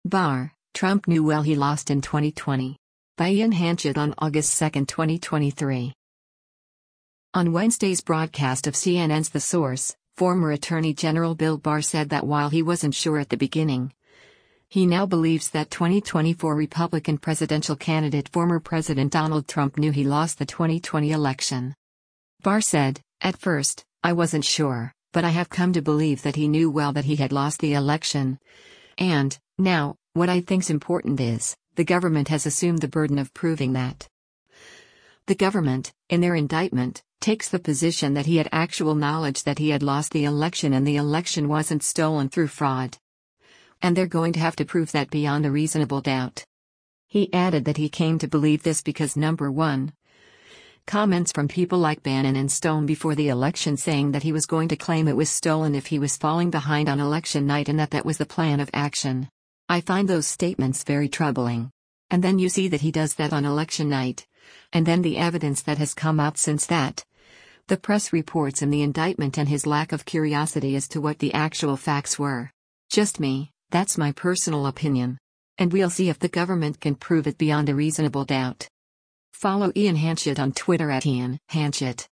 Barr, Trump knew well he lost in 2020. By Ian Hanchett on August 2, 2023. On Wednesday's broadcast of CNN's The Source, former Attorney General Bill Barr said that while he wasn't sure at the beginning, he now believes that 2024 Republican presidential candidate former President Donald Trump knew he lost the 2020 election. Barr said, "At first, I wasn't sure, but I have come to believe that he knew well that he had lost the election. And, now, what I think's important is, the government has assumed the burden of proving that." The government, in their indictment, takes the position that he had actual knowledge that he had lost the election and the election wasn't stolen through fraud. And they're going to have to prove that beyond a reasonable doubt. He added that he came to believe this because number one, comments from people like Bannon and Stone before the election saying that he was going to claim it was stolen if he was falling behind on election night and that was the plan of action. I find those statements very troubling. And then you see that he does that on election night. And then the evidence that has come out since that. The press reports in the indictment and his lack of curiosity as to what the actual facts were. Just me, that's my personal opinion. And we'll see if the government can prove it beyond a reasonable doubt. Follow Ian Hanchett on Twitter @Ian Hanchett.